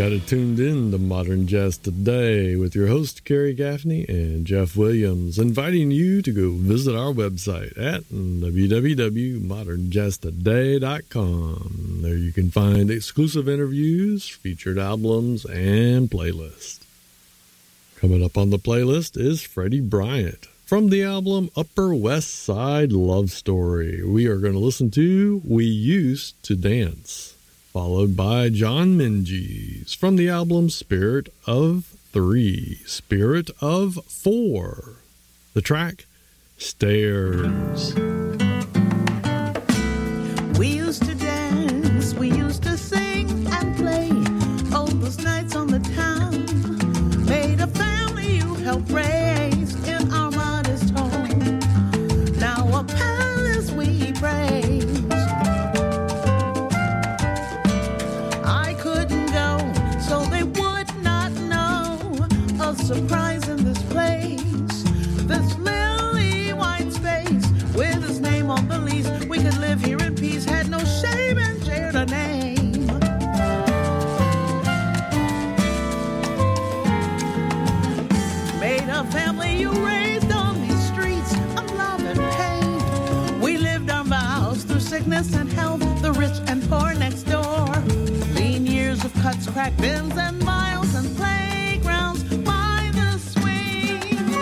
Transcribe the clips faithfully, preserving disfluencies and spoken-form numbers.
got it tuned in to Modern Jazz Today with your host, Kerry Gaffney and Jeff Williams, inviting you to go visit our website at w w w dot modern jazz today dot com. There you can find exclusive interviews, featured albums, and playlists. Coming up on the playlist is Freddie Bryant from the album Upper West Side Love Story. We are going to listen to We Used to Dance, followed by John Minges from the album Spirit of Three, Spirit of Four. The track, Stairs. We used to dance, we used to sing and play all those nights on the town. Made a family you helped raise in our modest home. Now a palace we praise. I couldn't go, so they would not know a surprise in this place. This lily white space with his name on the lease. We could live here in peace, had no shame and shared a name. Made a family you raised on these streets of love and pain. We lived our vows through sickness and health, the rich and poor next door. Lean years of cuts, cracked bins, and miles and playgrounds by the swings.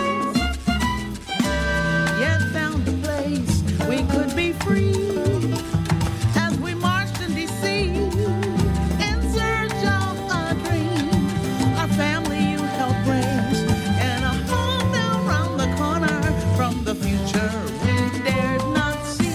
Yet found a place we could be free. As we marched in D C in search of a dream, our family you helped raise, and a home down round the corner from the future we dared not see.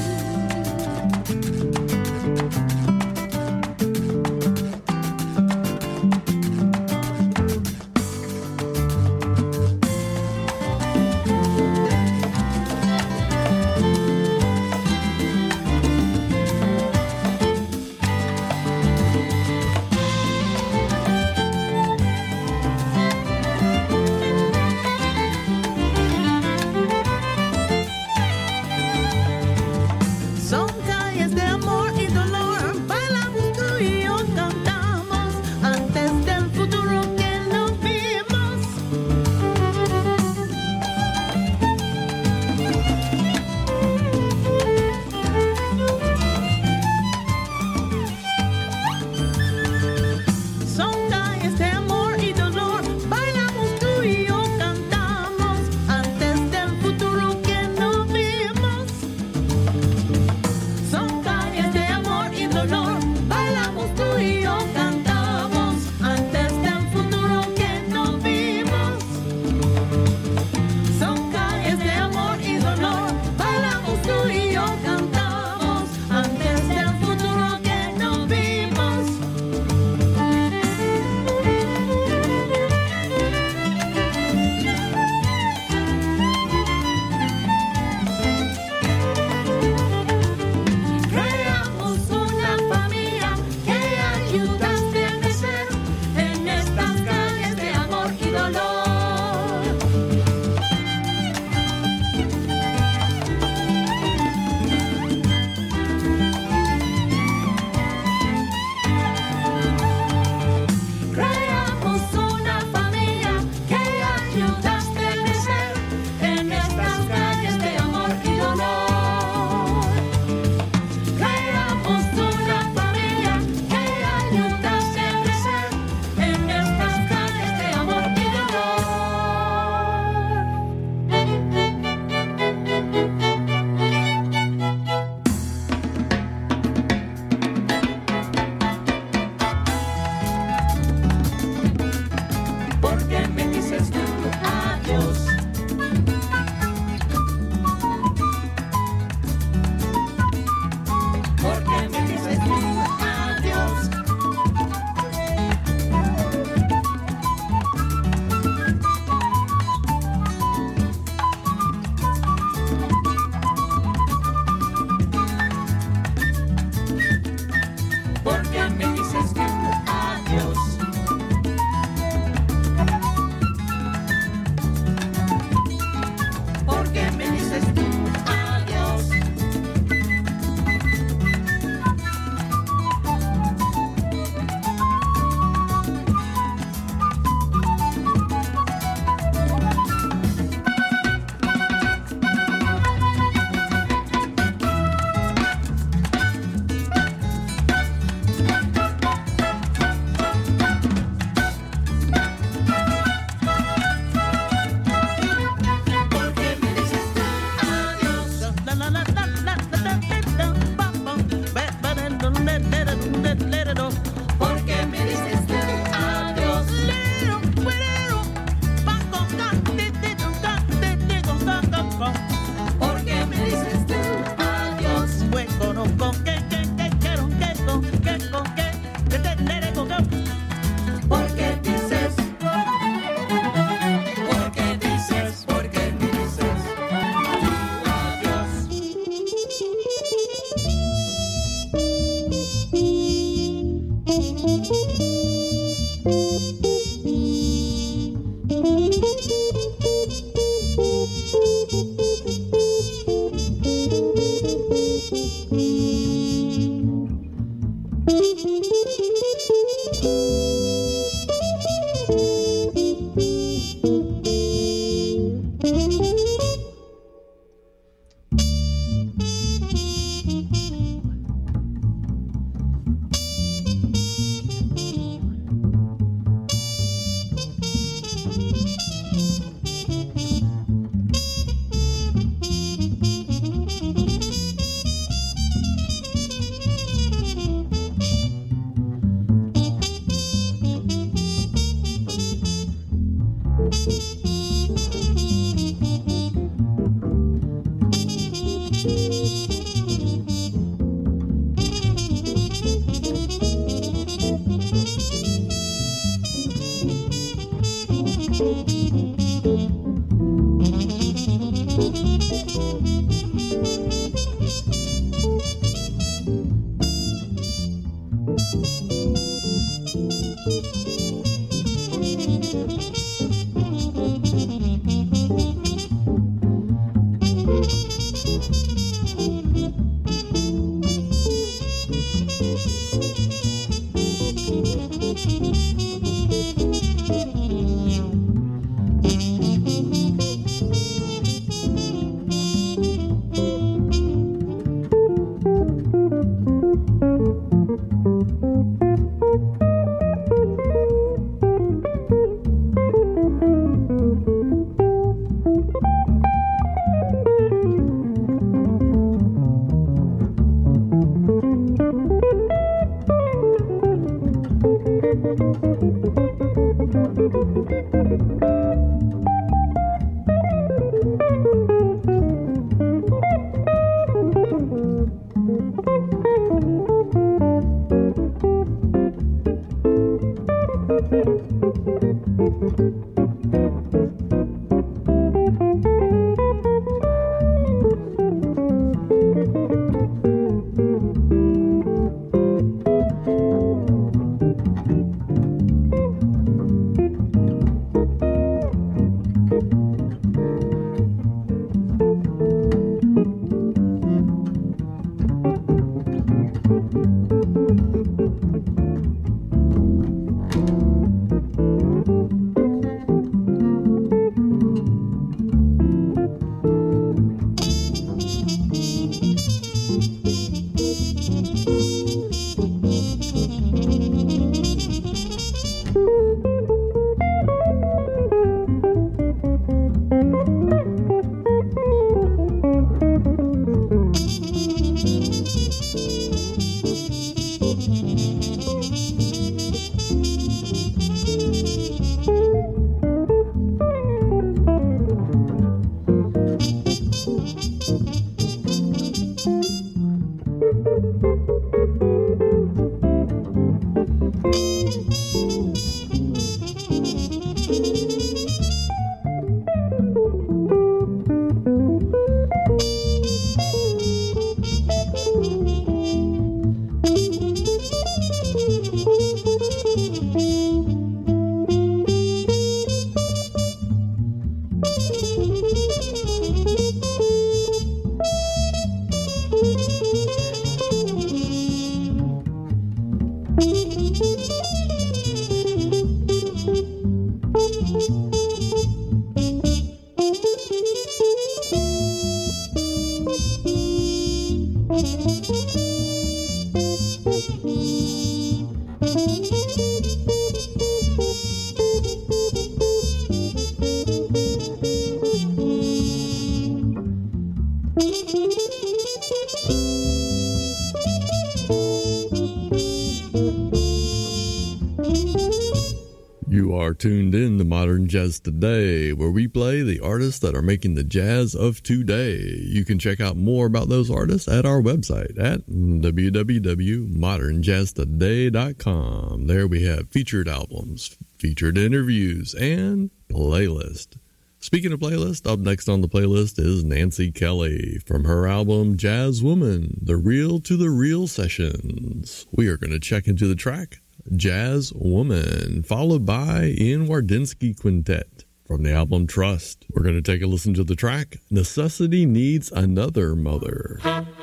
Tuned in to Modern Jazz Today, where we play the artists that are making the jazz of today. You can check out more about those artists at our website at w w w dot modern jazz today dot com. There we have featured albums, featured interviews, and playlist. Speaking of playlist, up next on the playlist is Nancy Kelly from her album Jazz Woman, The Real to the Real Sessions. We are going to check into the track Jazz Woman, followed by Ian Wardinsky Quintet from the album Trust. We're going to take a listen to the track Necessity Needs Another Mother.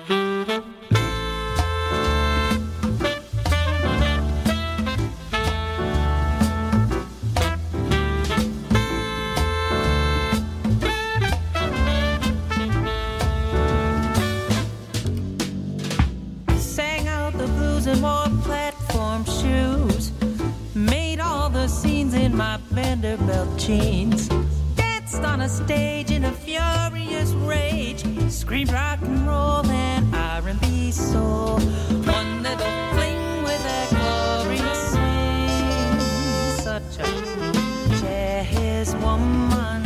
Sang out the blues and wore platform shoes, made all the scenes in my Vanderbilt jeans, danced on a stage in a furious rage, screamed rock and roll and R and B soul, one little fling with a glorious swing, such a jazz woman.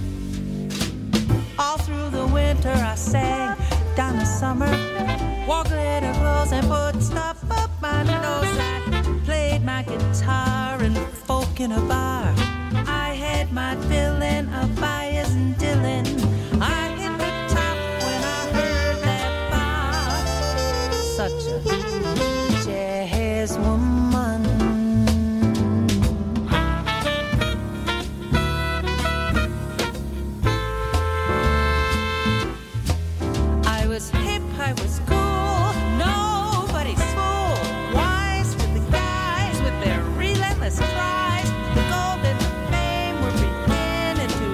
I sang Donna Summer, walk clothes and put stuff up my nose. I played my guitar and folk in a bar. I had my fill in of Bias and Dylan. I hit the top when I heard that bar. Such a jazz woman. I was hip, I was cool, nobody's fool. Wise to the guys with their relentless tries. The gold and the fame were beginning to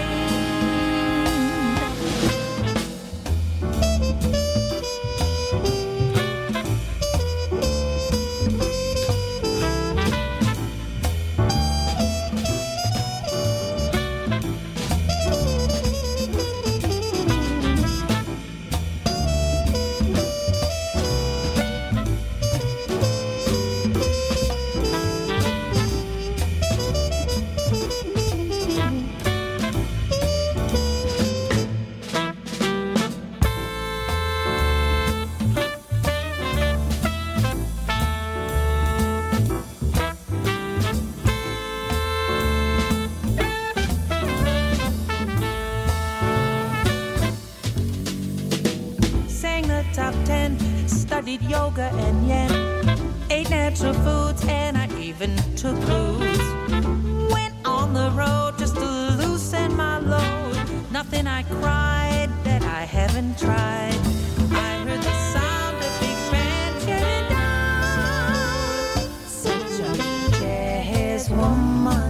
studied yoga and yen, ate natural foods, and I even took blues. Went on the road just to loosen my load. Nothing I cried that I haven't tried. I heard the sound of big band tearing down. Such a jazz woman.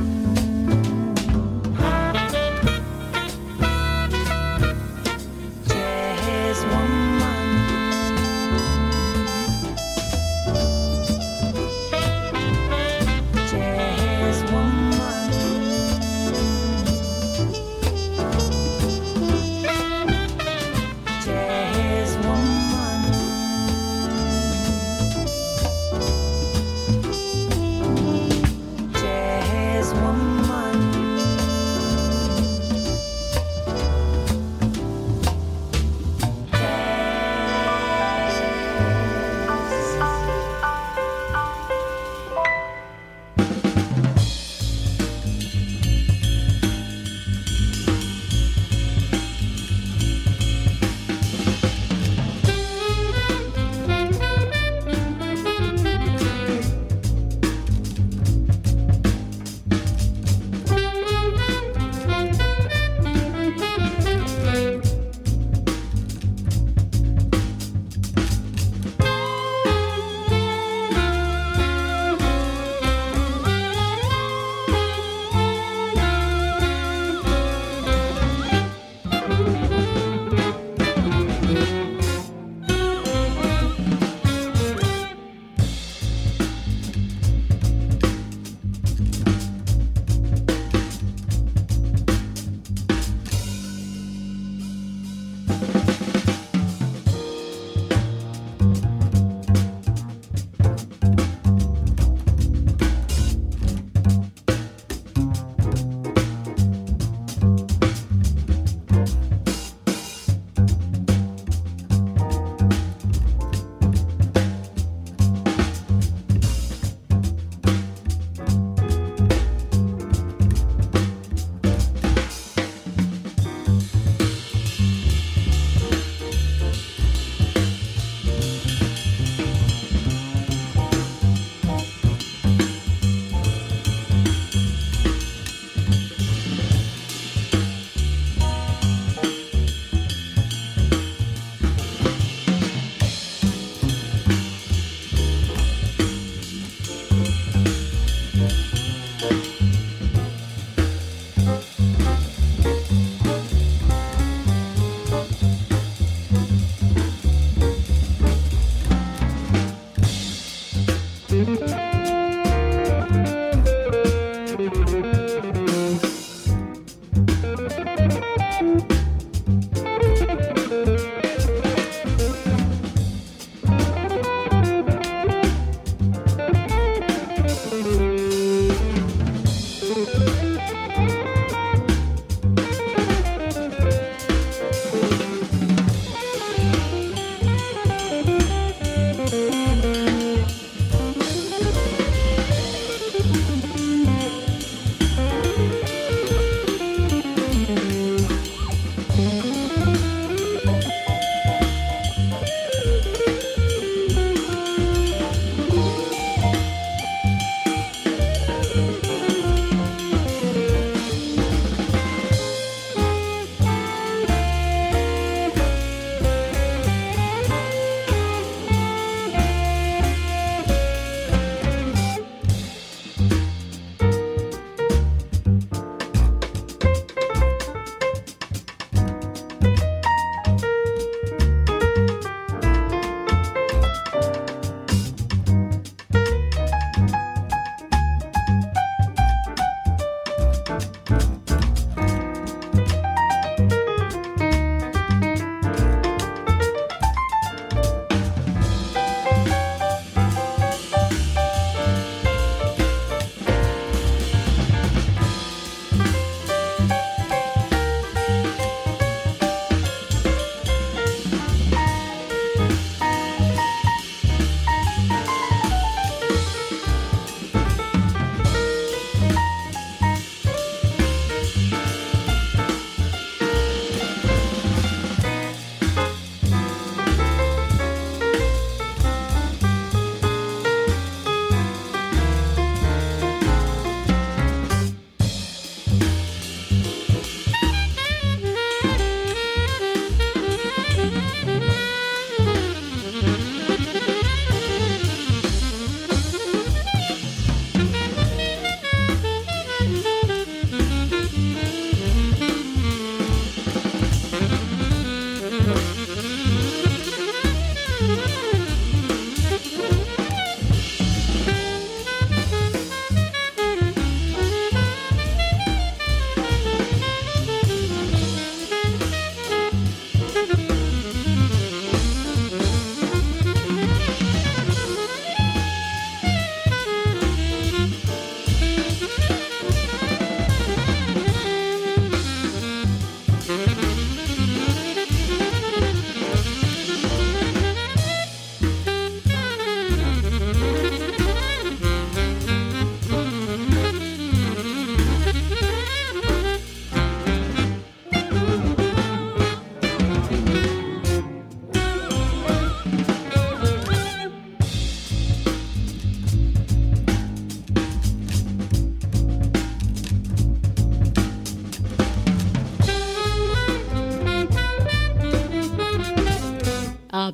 Jazz woman. Jazz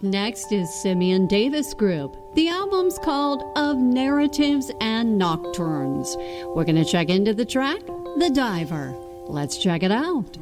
Up next is Simeon Davis Group. The album's called Of Narratives and Nocturnes. We're going to check into the track, The Diver. Let's check it out.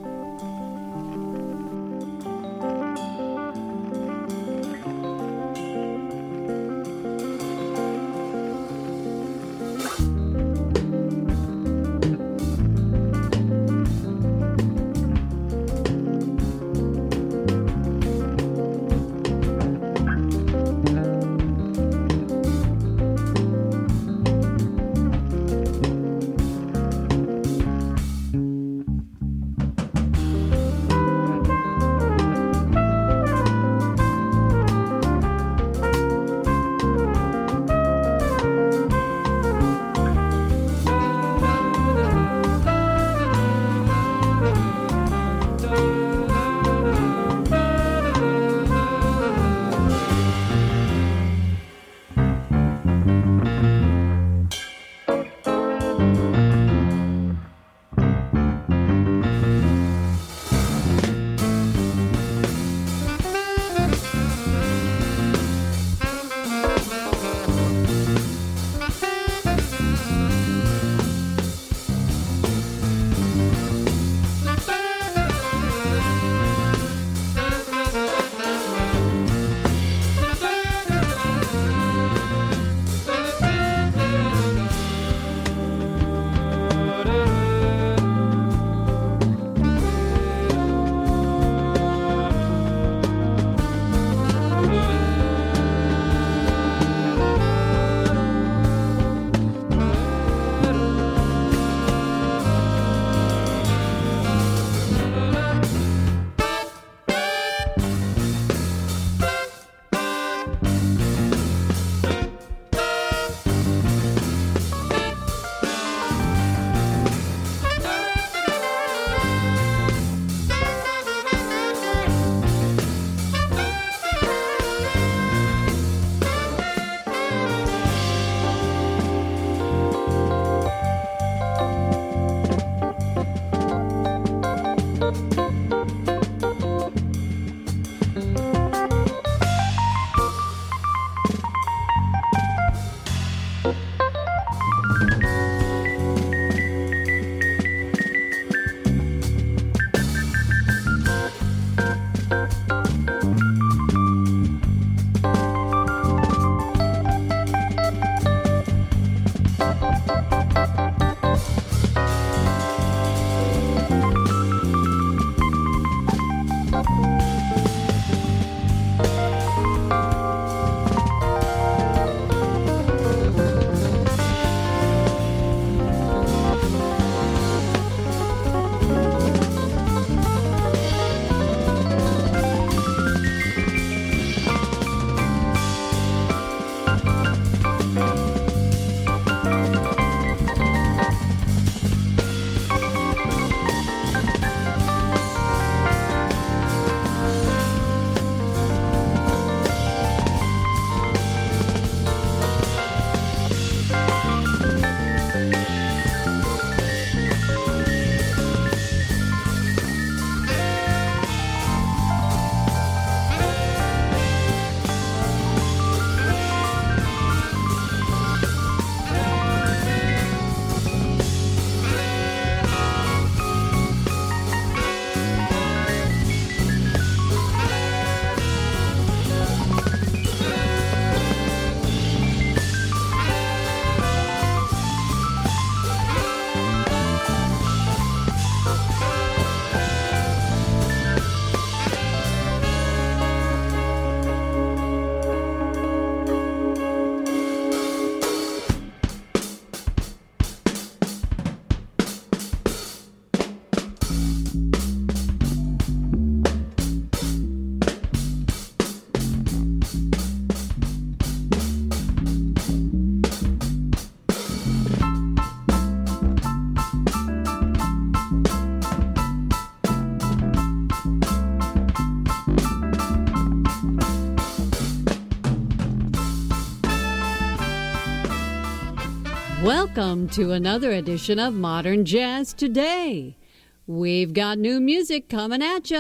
Welcome to another edition of Modern Jazz Today. We've got new music coming at you.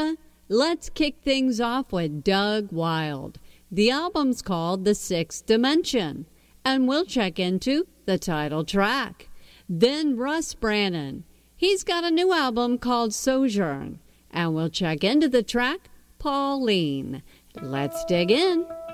let's kick things off with Doug Wilde. The album's called The Sixth Dimension, and we'll check into the title track. Then Russ Brannan. He's got a new album called Sojourn, and we'll check into the track Pauline. Let's dig in.